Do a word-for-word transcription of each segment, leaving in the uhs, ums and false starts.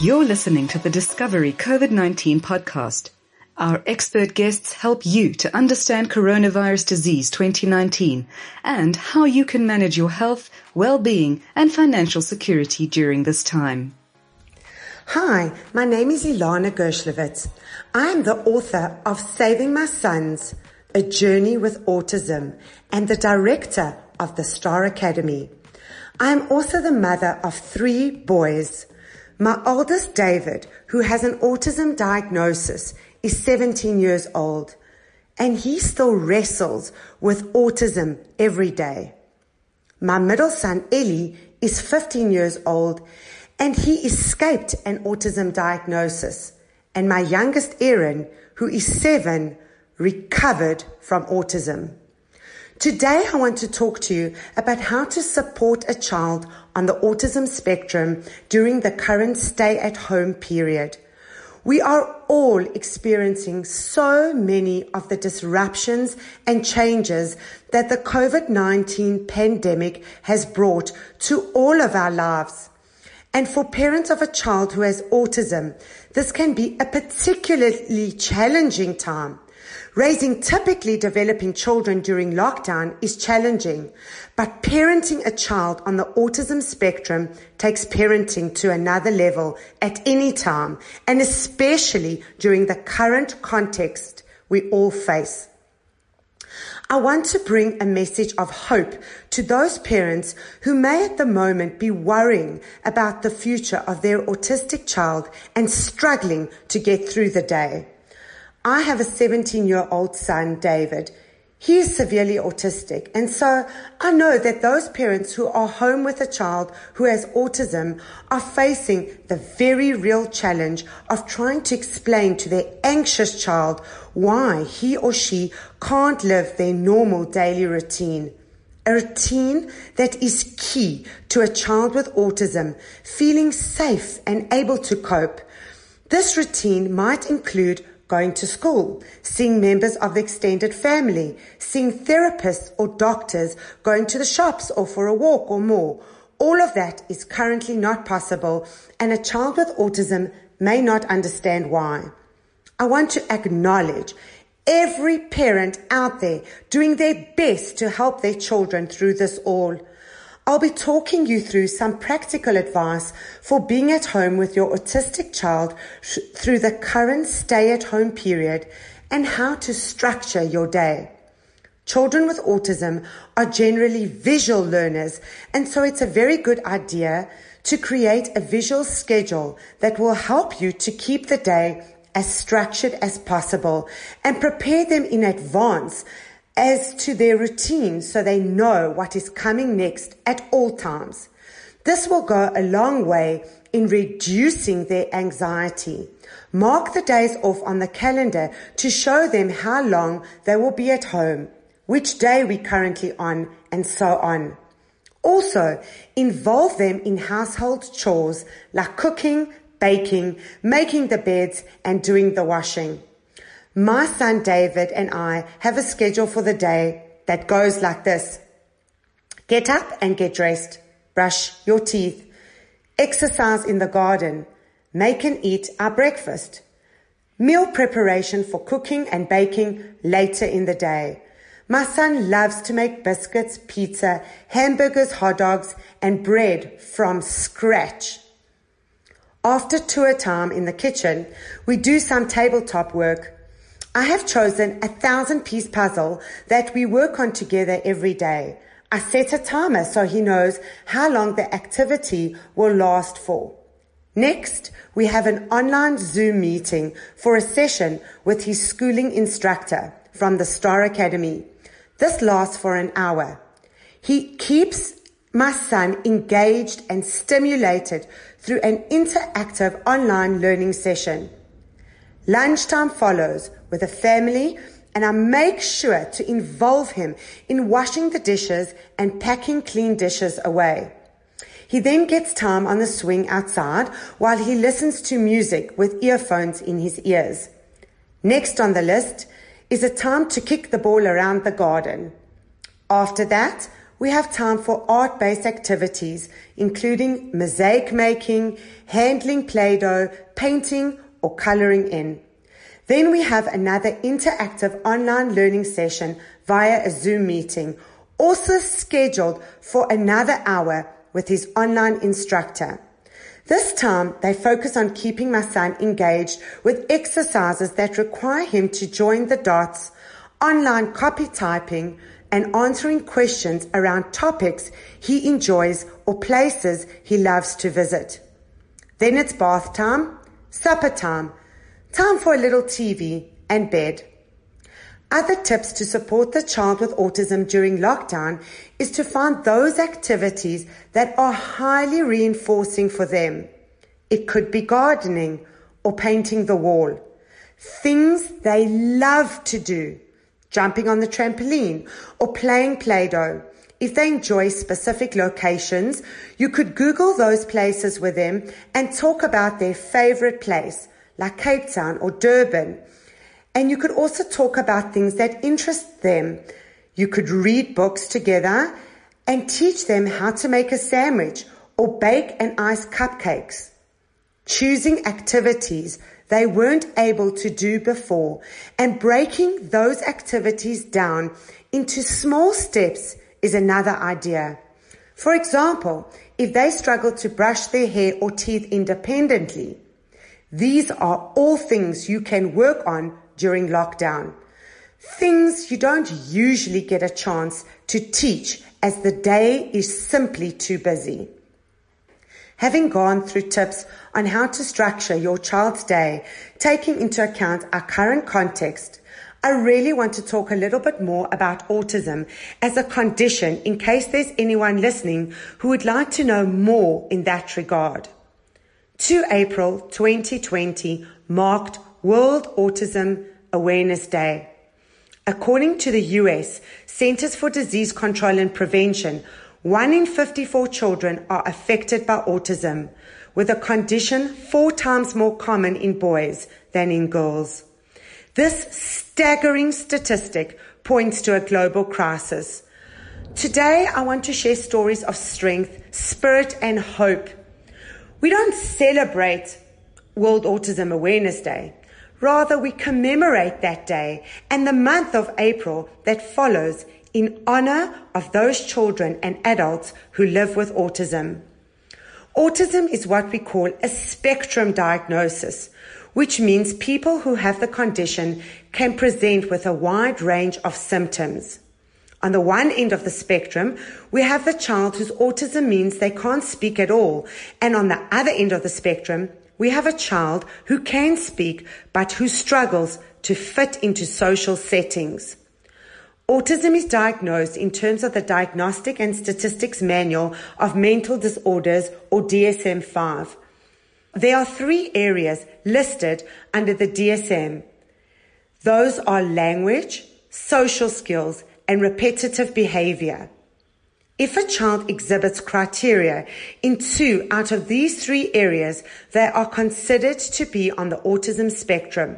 You're listening to the Discovery COVID nineteen podcast. Our expert guests help you to understand coronavirus disease twenty nineteen and how you can manage your health, well-being, and financial security during this time. Hi, my name is Ilana Gershlovitz. I am the author of Saving My Sons, A Journey with Autism, and the director of the Star Academy. I am also the mother of three boys. My oldest, David, who has an autism diagnosis, is seventeen years old, and he still wrestles with autism every day. My middle son, Ellie, is fifteen years old, and he escaped an autism diagnosis. And my youngest, Aaron, who is seven, recovered from autism. Today, I want to talk to you about how to support a child on the autism spectrum during the current stay-at-home period. We are all experiencing so many of the disruptions and changes that the COVID nineteen pandemic has brought to all of our lives. And for parents of a child who has autism, this can be a particularly challenging time. Raising typically developing children during lockdown is challenging, but parenting a child on the autism spectrum takes parenting to another level at any time, and especially during the current context we all face. I want to bring a message of hope to those parents who may at the moment be worrying about the future of their autistic child and struggling to get through the day. I have a seventeen-year-old son, David. He is severely autistic, and so I know that those parents who are home with a child who has autism are facing the very real challenge of trying to explain to their anxious child why he or she can't live their normal daily routine. A routine that is key to a child with autism feeling safe and able to cope. This routine might include going to school, seeing members of the extended family, seeing therapists or doctors, going to the shops or for a walk or more. All of that is currently not possible, and a child with autism may not understand why. I want to acknowledge every parent out there doing their best to help their children through this all. I'll be talking you through some practical advice for being at home with your autistic child sh- through the current stay-at-home period and how to structure your day. Children with autism are generally visual learners, and so it's a very good idea to create a visual schedule that will help you to keep the day as structured as possible and prepare them in advance as to their routine so they know what is coming next at all times. This will go a long way in reducing their anxiety. Mark the days off on the calendar to show them how long they will be at home, which day we're currently on, and so on. Also, involve them in household chores like cooking, baking, making the beds, and doing the washing. My son David and I have a schedule for the day that goes like this. Get up and get dressed. Brush your teeth. Exercise in the garden. Make and eat our breakfast. Meal preparation for cooking and baking later in the day. My son loves to make biscuits, pizza, hamburgers, hot dogs, and bread from scratch. After tour time in the kitchen, we do some tabletop work. I have chosen a thousand-piece puzzle that we work on together every day. I set a timer so he knows how long the activity will last for. Next, we have an online Zoom meeting for a session with his schooling instructor from the Star Academy. This lasts for an hour. He keeps my son engaged and stimulated through an interactive online learning session. Lunchtime follows with a family, and I make sure to involve him in washing the dishes and packing clean dishes away. He then gets time on the swing outside while he listens to music with earphones in his ears. Next on the list is a time to kick the ball around the garden. After that, we have time for art-based activities, including mosaic making, handling Play-Doh, painting, or coloring in. Then we have another interactive online learning session via a Zoom meeting, also scheduled for another hour with his online instructor. This time, they focus on keeping my son engaged with exercises that require him to join the dots, online copy typing, and answering questions around topics he enjoys or places he loves to visit. Then it's bath time, supper time, time for a little T V, and bed. Other tips to support the child with autism during lockdown is to find those activities that are highly reinforcing for them. It could be gardening or painting the wall. Things they love to do, jumping on the trampoline or playing Play-Doh. If they enjoy specific locations, you could Google those places with them and talk about their favorite place, like Cape Town or Durban. And you could also talk about things that interest them. You could read books together and teach them how to make a sandwich or bake and ice cupcakes. Choosing activities they weren't able to do before and breaking those activities down into small steps is another idea. For example, if they struggle to brush their hair or teeth independently, these are all things you can work on during lockdown. Things you don't usually get a chance to teach as the day is simply too busy. Having gone through tips on how to structure your child's day, taking into account our current context, I really want to talk a little bit more about autism as a condition in case there's anyone listening who would like to know more in that regard. two April twenty twenty marked World Autism Awareness Day. According to the U S Centers for Disease Control and Prevention, one in fifty-four children are affected by autism, with a condition four times more common in boys than in girls. This staggering statistic points to a global crisis. Today, I want to share stories of strength, spirit, and hope. We don't celebrate World Autism Awareness Day. Rather, we commemorate that day and the month of April that follows in honor of those children and adults who live with autism. Autism is what we call a spectrum diagnosis, which means people who have the condition can present with a wide range of symptoms. On the one end of the spectrum, we have the child whose autism means they can't speak at all, and on the other end of the spectrum, we have a child who can speak but who struggles to fit into social settings. Autism is diagnosed in terms of the Diagnostic and Statistics Manual of Mental Disorders, or D S M five. There are three areas listed under the D S M. Those are language, social skills, and repetitive behavior. If a child exhibits criteria in two out of these three areas, they are considered to be on the autism spectrum.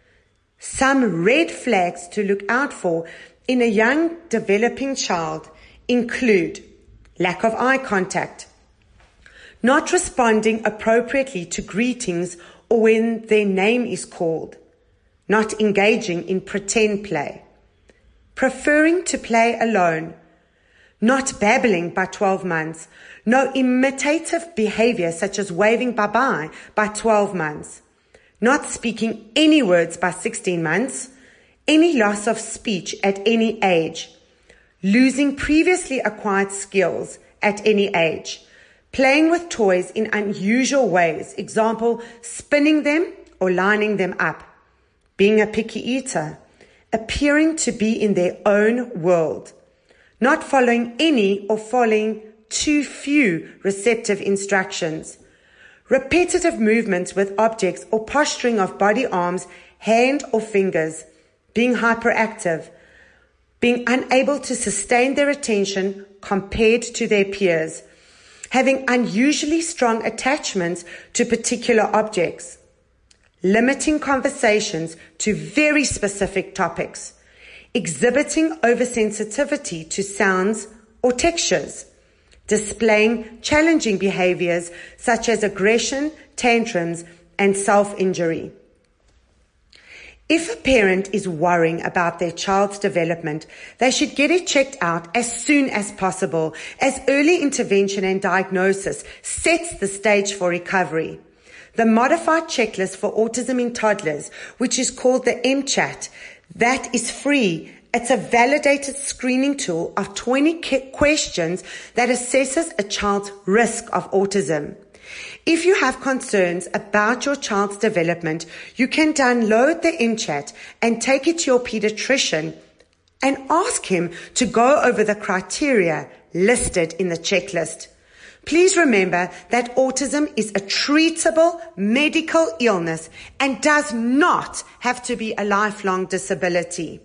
Some red flags to look out for in a young developing child include lack of eye contact, not responding appropriately to greetings or when their name is called, not engaging in pretend play, preferring to play alone, not babbling by twelve months, no imitative behavior such as waving bye-bye by twelve months, not speaking any words by sixteen months, any loss of speech at any age, losing previously acquired skills at any age, playing with toys in unusual ways, example, spinning them or lining them up, being a picky eater, appearing to be in their own world, not following any or following too few receptive instructions, repetitive movements with objects or posturing of body, arms, hand or fingers, being hyperactive, being unable to sustain their attention compared to their peers, having unusually strong attachments to particular objects, limiting conversations to very specific topics, exhibiting oversensitivity to sounds or textures, displaying challenging behaviors such as aggression, tantrums, and self-injury. If a parent is worrying about their child's development, they should get it checked out as soon as possible, as early intervention and diagnosis sets the stage for recovery. The modified checklist for autism in toddlers, which is called the M CHAT, that is free. It's a validated screening tool of twenty questions that assesses a child's risk of autism. If you have concerns about your child's development, you can download the M CHAT and take it to your pediatrician and ask him to go over the criteria listed in the checklist. Please remember that autism is a treatable medical illness and does not have to be a lifelong disability.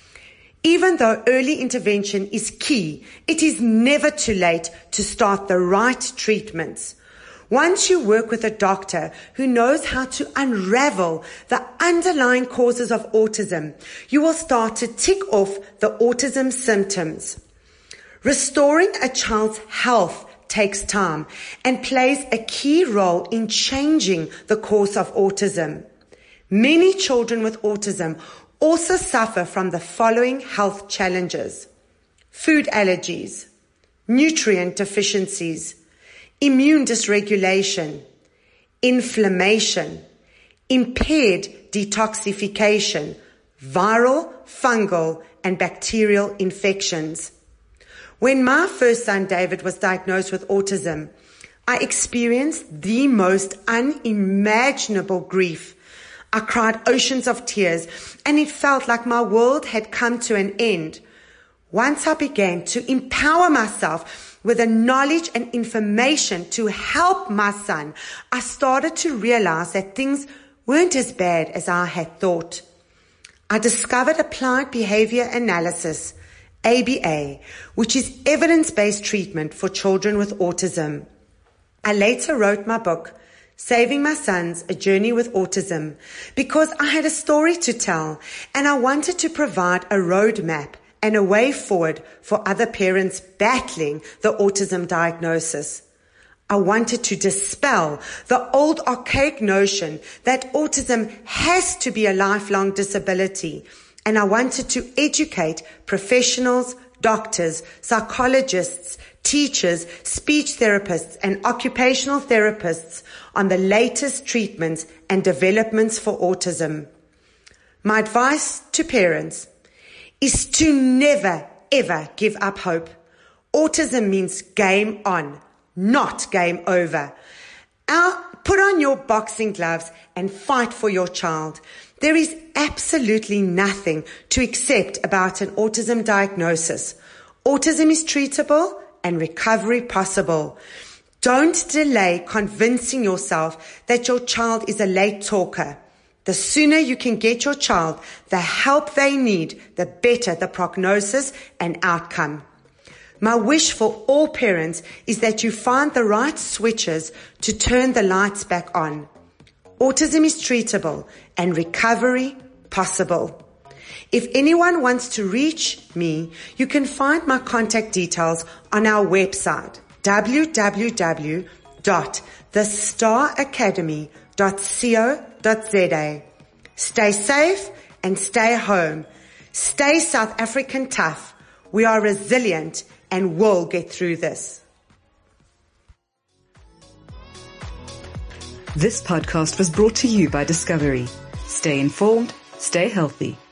Even though early intervention is key, it is never too late to start the right treatments. Once you work with a doctor who knows how to unravel the underlying causes of autism, you will start to tick off the autism symptoms. Restoring a child's health takes time and plays a key role in changing the course of autism. Many children with autism also suffer from the following health challenges: food allergies, nutrient deficiencies, immune dysregulation, inflammation, impaired detoxification, viral, fungal, and bacterial infections. When my first son David was diagnosed with autism, I experienced the most unimaginable grief. I cried oceans of tears, and it felt like my world had come to an end. Once I began to empower myself with the knowledge and information to help my son, I started to realize that things weren't as bad as I had thought. I discovered applied behavior analysis, A B A, which is evidence-based treatment for children with autism. I later wrote my book, Saving My Sons, A Journey with Autism, because I had a story to tell and I wanted to provide a roadmap and a way forward for other parents battling the autism diagnosis. I wanted to dispel the old archaic notion that autism has to be a lifelong disability, and I wanted to educate professionals, doctors, psychologists, teachers, speech therapists, and occupational therapists on the latest treatments and developments for autism. My advice to parents is to never, ever give up hope. Autism means game on, not game over. Our, put on your boxing gloves and fight for your child. There is absolutely nothing to accept about an autism diagnosis. Autism is treatable and recovery possible. Don't delay convincing yourself that your child is a late talker. The sooner you can get your child the help they need, the better the prognosis and outcome. My wish for all parents is that you find the right switches to turn the lights back on. Autism is treatable and recovery possible. If anyone wants to reach me, you can find my contact details on our website, w w w dot the star academy dot co dot z a. Stay safe and stay home. Stay South African tough. We are resilient and will get through this. This podcast was brought to you by Discovery. Stay informed, stay healthy.